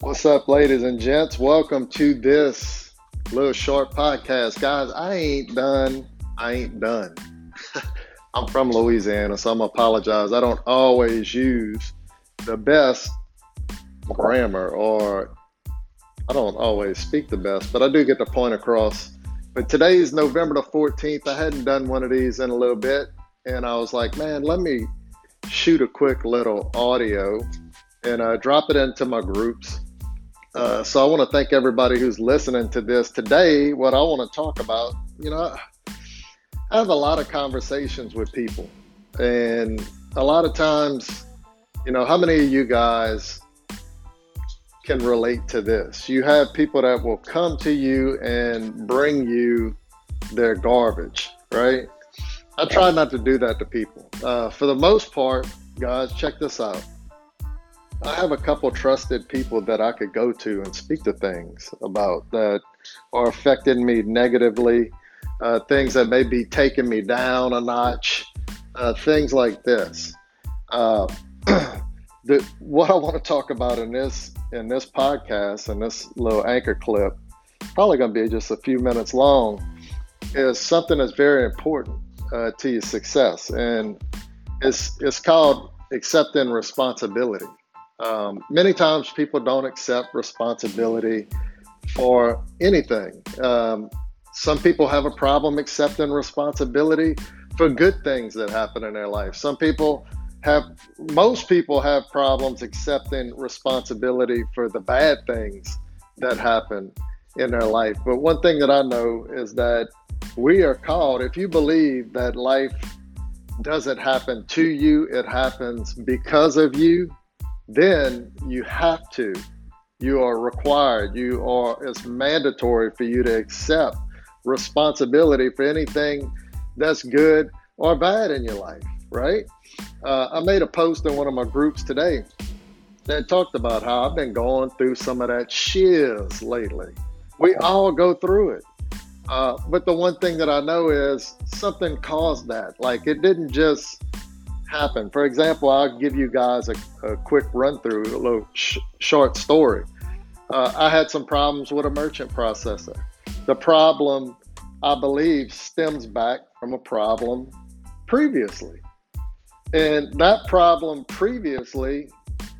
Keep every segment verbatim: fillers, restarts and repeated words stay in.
What's up, ladies and gents? Welcome to this little short podcast. Guys, I ain't done. I ain't done. I'm from Louisiana, so I'm gonna apologize. I don't always use the best grammar, or I don't always speak the best, but I do get the point across. But today's November the fourteenth. I hadn't done one of these in a little bit, and I was like, man, let me shoot a quick little audio and uh, drop it into my groups. Uh, so I want to thank everybody who's listening to this. Today, what I want to talk about, you know, I have a lot of conversations with people, and a lot of times, you know, how many of you guys can relate to this? You have people that will come to you and bring you their garbage, right? I try not to do that to people. Uh, for the most part, guys, check this out. I have a couple trusted people that I could go to and speak to things about that are affecting me negatively, uh, things that may be taking me down a notch, uh, things like this. Uh, the, what I want to talk about in this in this podcast and this little anchor clip, probably going to be just a few minutes long, is something that's very important uh, to your success, and it's it's called accepting responsibility. Um, many times people don't accept responsibility for anything. Um, some people have a problem accepting responsibility for good things that happen in their life. Some people have, most people have problems accepting responsibility for the bad things that happen in their life. But one thing that I know is that we are called, if you believe that life doesn't happen to you, it happens because of you, then you have to, you are required, you are, it's mandatory for you to accept responsibility for anything that's good or bad in your life, right? Uh, I made a post in one of my groups today that talked about how I've been going through some of that shiz lately. We all go through it. Uh, but the one thing that I know is something caused that. Like, it didn't just happen. For example, I'll give you guys a, a quick run through, a little sh- short story. Uh, I had some problems with a merchant processor. The problem, I believe, stems back from a problem previously. And that problem previously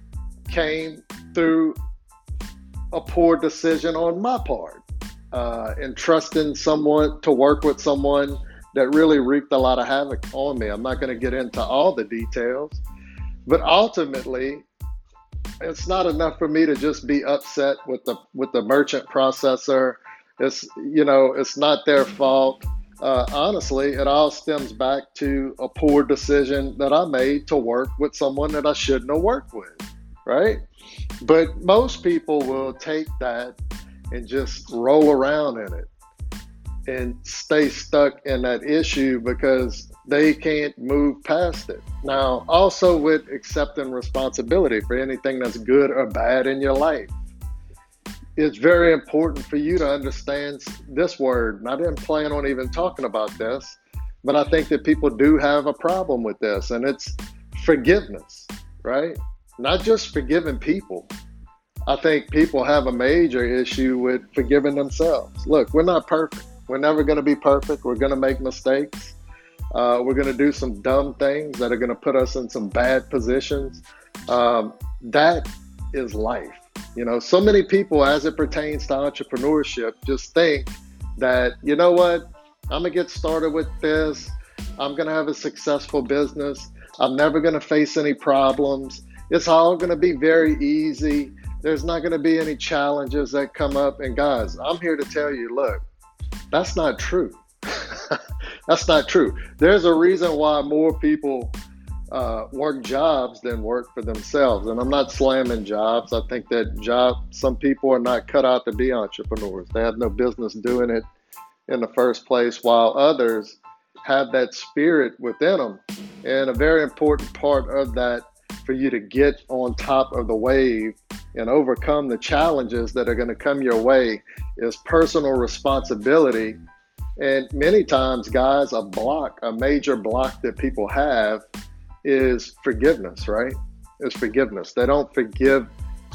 came through a poor decision on my part, uh, and trusting someone to work with someone that really wreaked a lot of havoc on me. I'm not going to get into all the details, but ultimately, it's not enough for me to just be upset with the with the merchant processor. It's, you know, it's not their fault. Uh, honestly, it all stems back to a poor decision that I made to work with someone that I shouldn't have worked with, right? But most people will take that and just roll around in it and stay stuck in that issue because they can't move past it. Now, also with accepting responsibility for anything that's good or bad in your life, it's very important for you to understand this word. And I didn't plan on even talking about this, but I think that people do have a problem with this, and it's forgiveness, right? Not just forgiving people. I think people have a major issue with forgiving themselves. Look, we're not perfect. We're never going to be perfect. We're going to make mistakes. Uh, we're going to do some dumb things that are going to put us in some bad positions. Um, that is life. You know, so many people, as it pertains to entrepreneurship, just think that, you know what, I'm going to get started with this. I'm going to have a successful business. I'm never going to face any problems. It's all going to be very easy. There's not going to be any challenges that come up. And guys, I'm here to tell you, look, that's not true. That's not true. There's a reason why more people uh, work jobs than work for themselves. And I'm not slamming jobs. I think that job, some people are not cut out to be entrepreneurs. They have no business doing it in the first place, while others have that spirit within them. And a very important part of that for you to get on top of the wave and overcome the challenges that are going to come your way is personal responsibility. And many times, guys, a block, a major block that people have is forgiveness, right? Is forgiveness. They don't forgive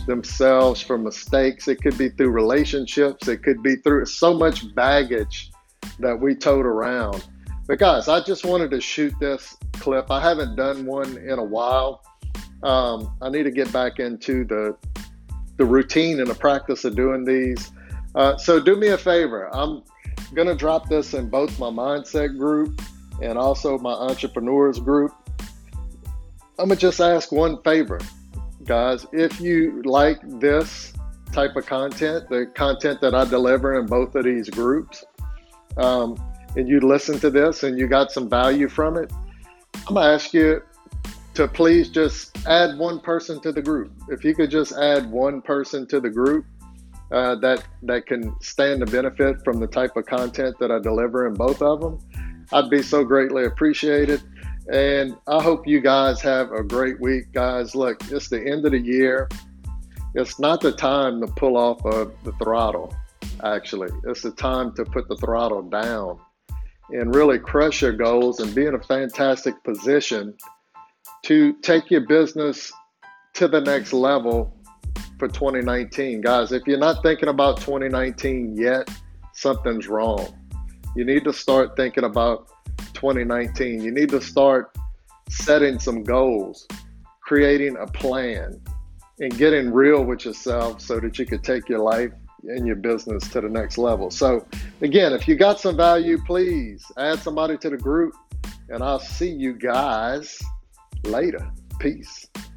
themselves from mistakes. It could be through relationships. It could be through so much baggage that we tote around. But guys, I just wanted to shoot this clip. I haven't done one in a while. Um, I need to get back into the the routine and the practice of doing these. Uh, so do me a favor. I'm going to drop this in both my mindset group and also my entrepreneurs group. I'm going to just ask one favor, guys. If you like this type of content, the content that I deliver in both of these groups, um, and you listen to this and you got some value from it, I'm going to ask you to please just add one person to the group. If you could just add one person to the group uh, that that can stand to benefit from the type of content that I deliver in both of them, I'd be so greatly appreciated. And I hope you guys have a great week, guys. Look, it's the end of the year. It's not the time to pull off of the throttle, actually. It's the time to put the throttle down and really crush your goals and be in a fantastic position to take your business to the next level for twenty nineteen. Guys, if you're not thinking about twenty nineteen yet, something's wrong. You need to start thinking about twenty nineteen. You need to start setting some goals, creating a plan, and getting real with yourself so that you can take your life and your business to the next level. So again, if you got some value, please add somebody to the group, and I'll see you guys later. Peace.